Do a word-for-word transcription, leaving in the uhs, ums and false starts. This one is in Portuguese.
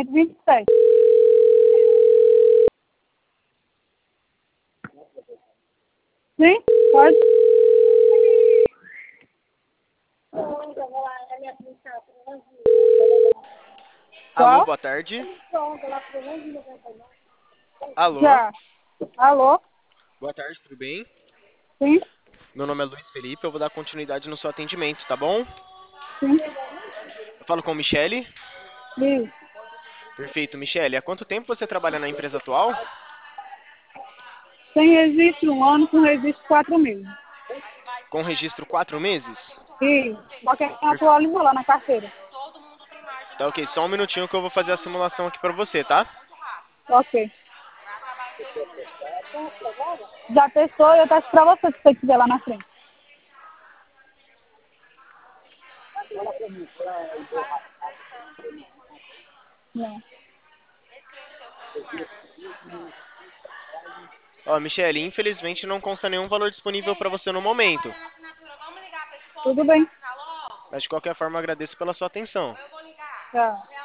cento e vinte e sete. Sim, pode. Alô, Qual? boa tarde. Alô, Já. Alô? boa tarde, tudo bem? Sim, Meu nome é Luiz Felipe, eu vou dar continuidade no seu atendimento, tá bom? sim. Eu falo com Michele. Isso. Perfeito, Michele. Há quanto tempo você trabalha na empresa atual? Sem registro um ano, com registro quatro meses. Com registro quatro meses? Isso. Só que Per- atualizou lá na carteira. Tá ok, só um minutinho que eu vou fazer a simulação aqui pra você, tá? Ok. Já testou e eu testo pra você, se você quiser lá na frente. Não. Ó, Michele, infelizmente não consta nenhum valor disponível pra você no momento. Tudo bem. Mas de qualquer forma, agradeço pela sua atenção. Tchau.